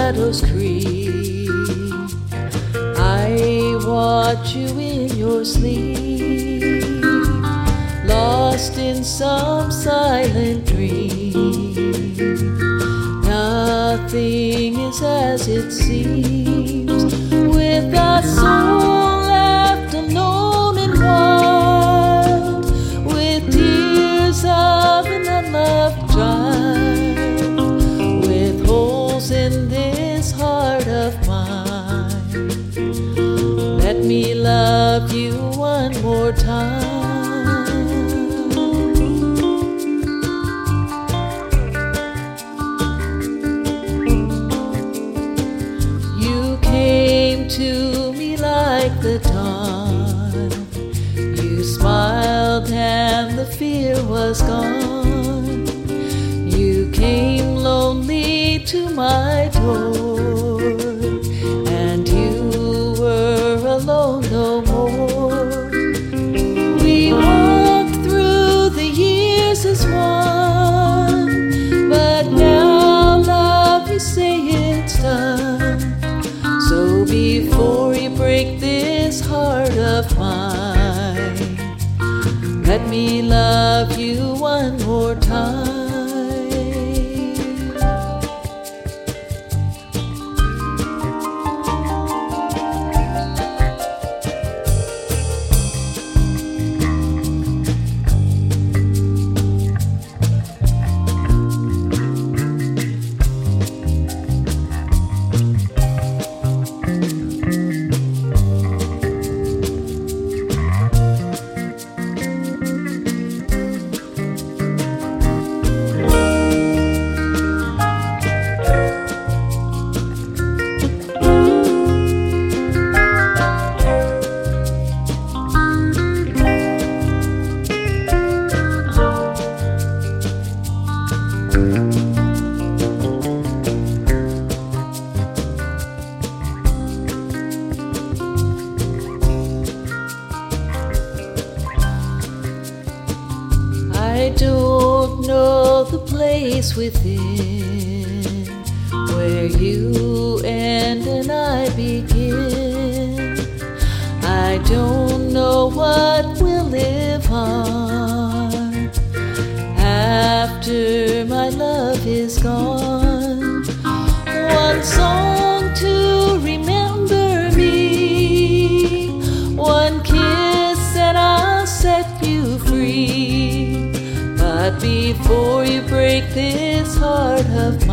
shadows creep. I watch you in your sleep, lost in some silent dream. Nothing is as it seems, with a soul left alone and wild, with tears of an unloved child, with holes in this heart of mine. Let me love you one more time. You came to me like the dawn. You smiled and the fear was gone. You came lonely to my door, and you were alone no more. We walked through the years as one, but now, love, you say it's done. So before you break this heart of mine, let me love you one more time. I don't know the place within where you end and I begin. I don't know what will live on after my love is gone. One song to remember me, one kiss and I'll set you free. But before you break this heart of